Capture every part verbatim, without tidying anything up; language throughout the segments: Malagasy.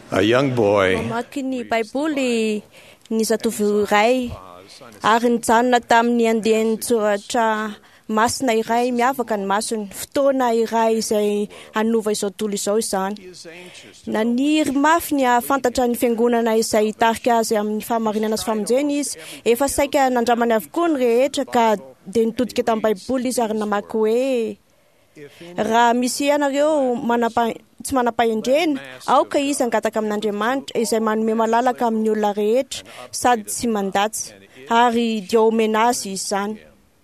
A young boy Mamaky ny Baiboly ny zatovo iray ary nijanona tamin'ny andeha nitsoratra masina iray miavaka ny masony fotoana iray izay anova izao tontolo izao izany. Naniry mafy ny ahafantatra ny fiangonana izay hitarika azy amin'ny fahamarinana sy famonjena izy. Efa saika nandramany avokoa ny rehetra ka dia nitodika tamin'ny Baiboly izy ary namaky hoe raha misy ianareo manapa tsy manam-pahendrena, aoka izy angataka amin'Andriamanitra izay manome malalaka amin'ny olona rehetra sady tsy mandatsy ary dia omena azy izany.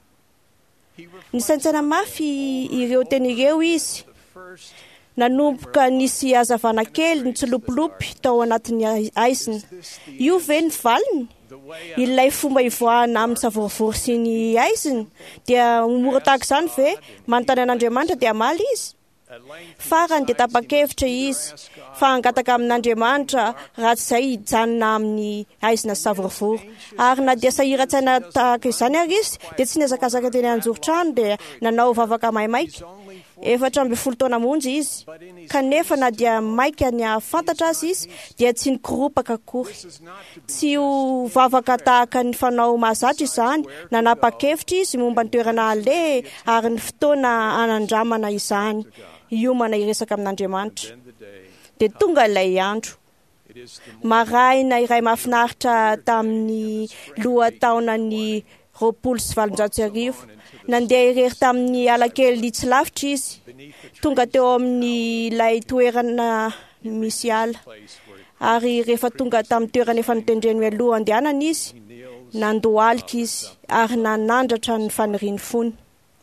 Nisaintsana mafy ireo teny ireo izy. Nanomboka nisy hazavana kely nitsolopolopy tao anatin'ny aizina. Io ve ny valiny? Ilay fomba ivoahana amin'ny savorivory sy ny aizina dia mora tahaka izany ve? Manontany an'Andriamanitra dia amaly izy. Farany dia tapa-kevitra izy fa angataka amin'Andriamanitra raha tsy izay hijanona amin'ny aizina sy savorivory. Ary na dia sahiran-tsaina tahaka izany ary izy dia tsy niazakazaka teny anjoron-trano dia nanao vavaka maimaika. Efatra amby folo taona monja izy, kanefa na dia maika ny ahafantatra azy izy dia tsy nikoropaka akory. Tsy ho vavaka tahaka ny fanao mahazatra izany, nanapa-kevitra izy momba ny toerana aleha ary ny fotoana anandramana izany hiomana iresaka amin'Andriamanitra. Dia tonga ilay andro. Maraina iray mahafinaritra tamin'ny lohataonany roapolo sy valonjato sy arivo. Nandeha irery tamin'ny alakely tsy lavitra izy. Tonga teo amin'ny ilay toerana misy ala. Ary rehefa tonga tamin'ny toerana efa nitendreny aloha andehanana izy, nandohalika izy ary nanandratra ny faniriany fony.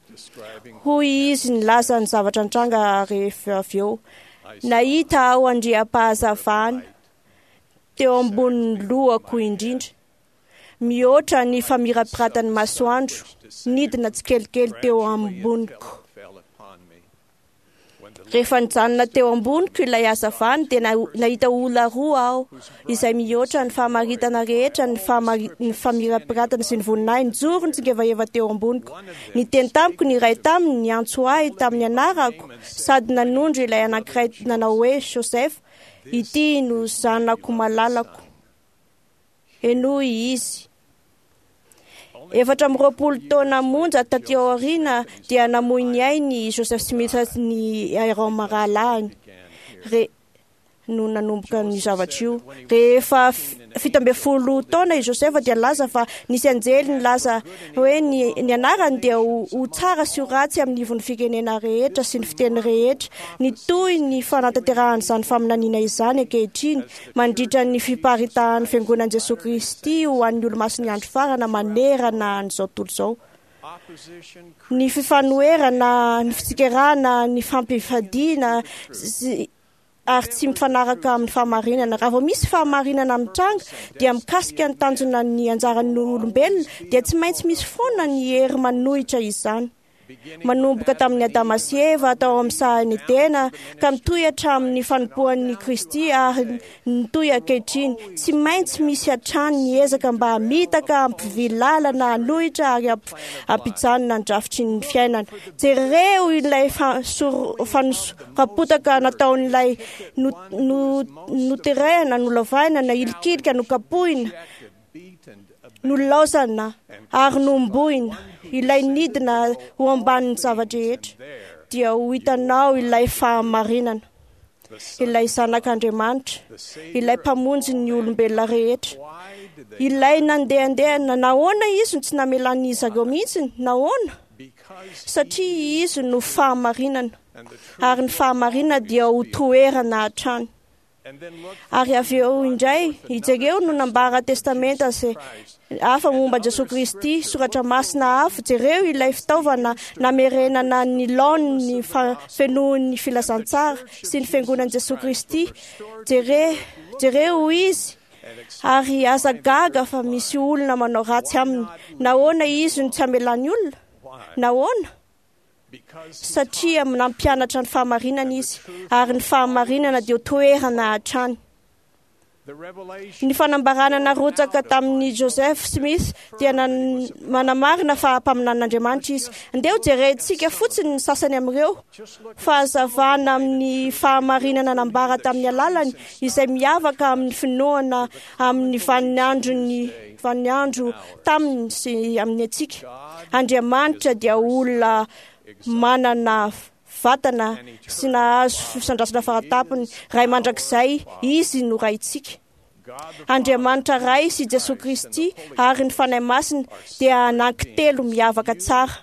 Hoy izy nilaza ny zavatra nitranga rehefa avy eo. Nahita aho andriam-pahazavana teo ambonin'ny lohako indrindra. Mihoatra ny famirapiratany masoandro, nidina tsikelikely teo amboniko. Rehefa nijanona teo amboniko ilay hazavana dia nahita olona roa aho izay mihoatra ny fahamaritana rehetra, ny famirapiratana sy ny voninahiny nijoro nitsingevaheva teo amboniko. Niteny tamiko ny iray taminy niantso ahy tamin'ny anarako sady nanondro ilay anankiray nanao hoe Josefa, ity no zanako malalako. Enoy izy. Efatra amby roapolo taona monja taty aoriana dia namoy ny ainy Joseph Smith ny Aaron Maralahiny re no nanomboka ny zavatra io. Rehefa fito amby folo taona i Josefa dia laza fa nisy anjely ny laza hoe ny, ny anarany dia ho, ho tsara sy ho ratsy amin'ny ivon'ny firenena rehetra sy ny fiteny rehetra. Nitoy ny fanatanterahana izany faminaniana izany ankehitriny mandritra ny fiparitahan'ny fiangonan'i Jesoa Kristy ho an'ny olo-maso ny andro farana manerana n'izao tontolo izao. Ny fifanoherana, ny fitsikirana, ny fampifadiana ary tsy mifanaraka amin'ny fahamarinana. Raha vao misy fahamarinana mitranga dia mikasika ny tanjona ny anjaran'ny olombelona dia tsy maintsy misy foana ny hery manohitra izany. Manomboka tamin'ny Adama sy Eva tao amin'ny sahany tena ka mitoy hatramin'ny fanompoan'ny Kristy ary nitoy ankehitriny. Tsy maintsy misy hatrany ny ezaka mba hamitaka, hampivilalana, hanohitra ary hampijanona ny drafitry ny fiainana. Jereo ilay fanosapotaka nataon'ilay noterehana, nolovahina, nahilikilika, nokapohina, nolaozana ary nombohina. Ilay nidina ho ambanin'ny zavatra rehetra dia ho hitanao ilay fahamarinana, ilay zanak'Andriamanitra, ilay mpamonjy ny olombelona rehetra. Ilay nandehandeha, nahoana izy tsy namelany zareo mihitsy? Nahoana? Satria izy no fahamarinana ary ny fahamarinana dia ho toerana hatrany. Ary avy eo indray ijereo no nambara testamenta se hafa momba Jesoa Kristy, soratra masina hafa. Jereo ilay fitaovana namerenana ny laony ny fenoan'ny filazantsara sy ny fiangonan'i Jesoa Kristy. Jere, jereo izy ary aza gaga fa misy olona manao ratsy aminy. Nahoana izy no tsy amelany olona? Nahoana? Satria nampianatra ny fahamarinana izy ary ny fahamarinana dia toerana hatrany. Ny fanambarana narotsaka tamin'ny Joseph Smith dia manamarina fa mpaminan'Andriamanitra izy. Andeha ho jerentsika fotsiny ny sasany amin'ireo fahazavana amin'ny fahamarinana nambara tamin'ny alalany izay miavaka amin'ny finoana amin'ny vaniandrony vaniandro taminy sy amin'ny atsika. Andriamanitra dia olona manana vatana sy nahazo fisandrasana faratapony ray mandrakizay izy no raitsika. Andriamanitra ray sy Jesoa Kristy ary ny fanahy masina dia anankitelo miavaka tsara.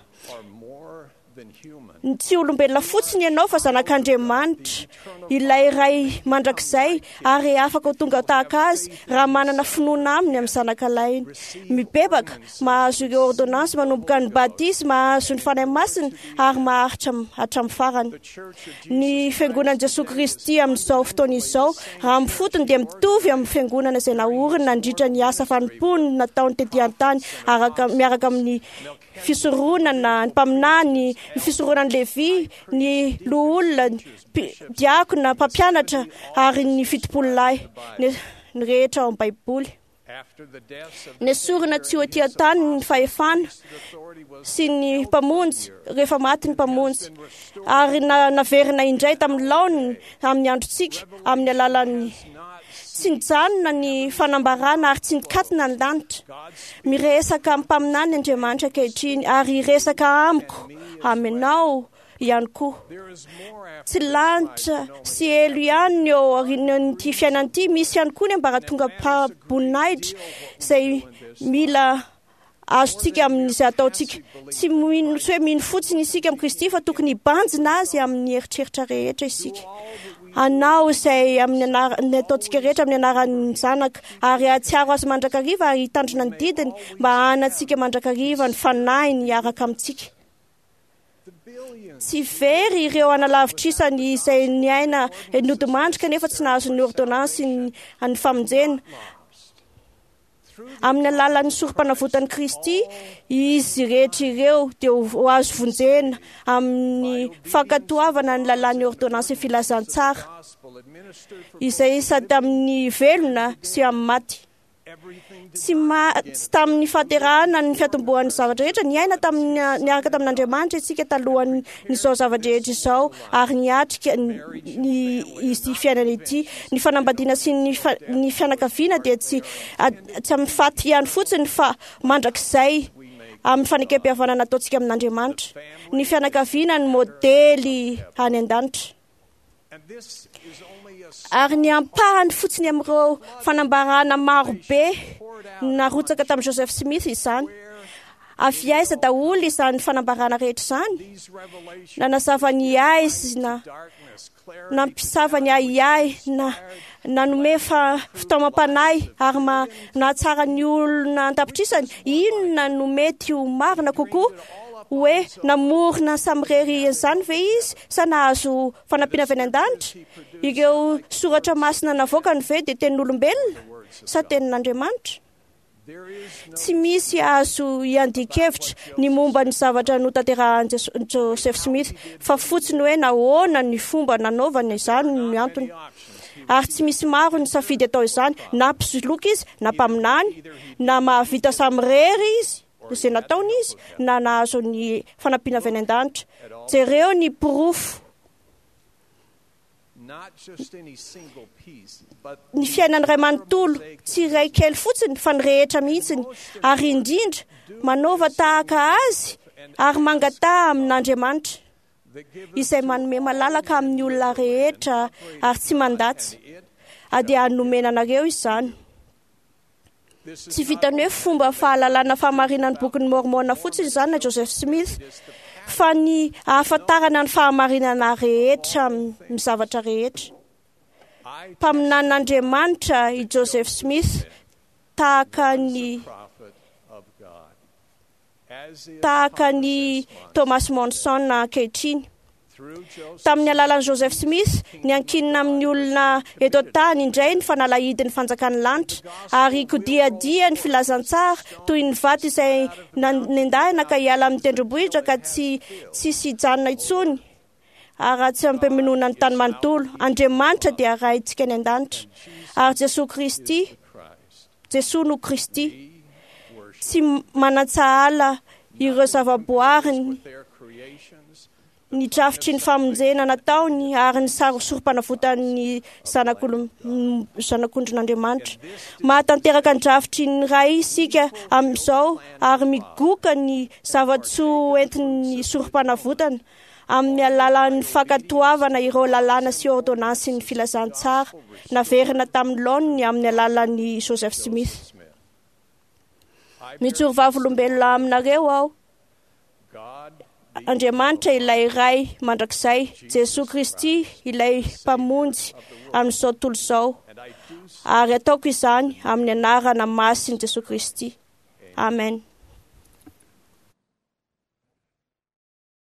Tsy olombelona fotsiny ianao fa zanak'Andriamanitra, ilay ray mandrakizay ary afaka ho tonga tahaka azy raha manana finoana aminy amin'ny zanak'alainy. Mibebaka mahazo ireo ordonnance manomboka ny batisma, mahazo ny fanahy masina ary maharitra hatramin'ny farany. Ny fiangonan'i Jesoa Kristy amin'izao fotoana izao raha amin'ny fotony dia mitovy amin'ny fiangonana izay naorina nandritra ny asa fanimpony nataony tetỳ an-tany miaraka amin'ny fisoronana, ny mpaminany, ny fisoronan'ny Levi, ny loholona, ny diakona, mpampianatra ary ny fitopolo-lahy ny rehetra ao amin'ny Baiboly. Nesorina tsy ho etỳ an-tany ny fahefana sy ny mpamonjy rehefa maty ny mpamonjy ary naverina indray tamin'ny laoniny amin'ny androntsika amin'ny alalan'ny tsy nijanona ny fanambarana ary tsy nikatina ny lanitra. Miresaka amin'ny mpaminany Andriamanitra ankehitriny ary resaka amiko aminao ihany koa. Tsy lanitra sy elo ihany eo aorian'ity fiainana ity, misy ihany koa ny ambaratonga mpaboninahitra izay mila azontsika amin'izay ataontsika. Tsy mino hoe mino fotsiny isika amin'ny Kristy fa tokony hibanjina azy amin'ny eritreritra rehetra isika. Anao izay amin'ny ataontsika rehetra amin'ny anaran'ny zanaka ary atsiaro azy mandrakariva ary hitandrina ny didiny mba hanatsika mandrakariva ny fanahiny hiaraka amintsika. Tsy very ireo analavitrisany izay niaina nodimandrika nefa tsy nahazo ny ordonnance ny famonjena. Amin'ny alalan'ny sorom-panavotan'i Kristy, izy rehetra ireo dia ho azo vonjena amin'ny fankatoavana ny lalàn'ny ordonnance filazantsara izay sady amin'ny velona sy amin'ny maty. Tsy tamin'ny fahaterahana ny fiatombohan'ny zavatra rehetra niaina niaraka tamin'Andriamanitra isika talohan'ny izao zavatra rehetra izao ary niatrika ny izy fiainana ity. Ny fanambadiana sy ny fianakaviana dia tsy tsy amin'ny faty ihany fotsiny fa mandrakizay amin'ny fanekam-pihavanana ataontsika amin'Andriamanitra. Ny fianakaviana ny modely any an-danitra. Ary ny ampahany fotsiny amin'ireo fanambarana marobe narotsaka tamin'i Joseph Smith izany. Avy aiza daholo izany fanambarana rehetra izany? Nanazava ny aizy na nampisava ny aiay na nanome fitaovam-panahy ary nahatsara ny olona an-tapitrisany. Inona no mety ho marina kokoa? Hoe namorona samirery izany ve izy sa nahazo fanampiana avy any an-danitra? Ireo soratra masina navoakany ve dia tenin'olombelona sa tenin'Andriamanitra? Tsy misy azo iandikevitra ny momba ny zavatra notanterahan'i Joseph Smith fa fotsiny hoe nahoana ny fomba nanaovana izany ny antony. Ary tsy misy maro ny safidy atao izany, na mpisoloky izy na mpaminany na mahavita samirery izy izay nataony izy na nahazo ny fanampiana avy any an-danitra. Jereo ny porofo ny fiainany ray manontolo, tsy ray kely fotsiny fa ny rehetra mihitsiny ary indrindra manova tahaka azy ary mangataha amin'Andriamanitra izay manome malalaka amin'ny olona rehetra ary tsy mandatsy. Ady hanomena anareo izany. Tsy vitany hoe fomba fahalalana fahamarinan'ny bokin'ny Mormona fotsiny izany na Joseph Smith fa ny ahafantarana ny fahamarinana rehetra amin'ny zavatra rehetra. Mpaminan'Andriamanitra i Joseph Smith tahaka ny tahaka ny Thomas Monson ankehitriny. Tamin'ny alalan'i Joseph Smith, ny ankinina amin'ny olona eto an-tany indray ny fanalahidin'ny fanjakan'ny lanitra ary kodiadia ny filazantsara toy ny vato izay nendahina ka hiala amin'ny tendrombohitra ka tsy tsisy hijanona intsony ary tsy ampeminoana ny tany manontolo. Andriamanitra dia raintsika ny an-danitra Ary Jesosy Kristy, Jesosy no Kristy, tsy manantsahala ireo zavaboariny, ny drafitry ny famonjena nataony ary ny soropanavotan'ny zanak'ondrin'Andriamanitra. Mahatanteraka ny drafitry ny ray isika amin'izao ary migoka ny zavatsoa entin'ny sorom-panavotana amin'ny alalan'ny fankatoavana ireo lalàna sy ordonansin'ny filazantsara naverina tamin'ny laoniny amin'ny alalan'ny Joseph Smith. Mijoro vavolombelona aminareo aho. Andriamanitra ilay ray mandrakizay, Jesosy Kristy ilay mpamonjy amin'izao tontolo izao, ary ataoko izany amin'ny anarana masiny Jesosy Kristy. Amen.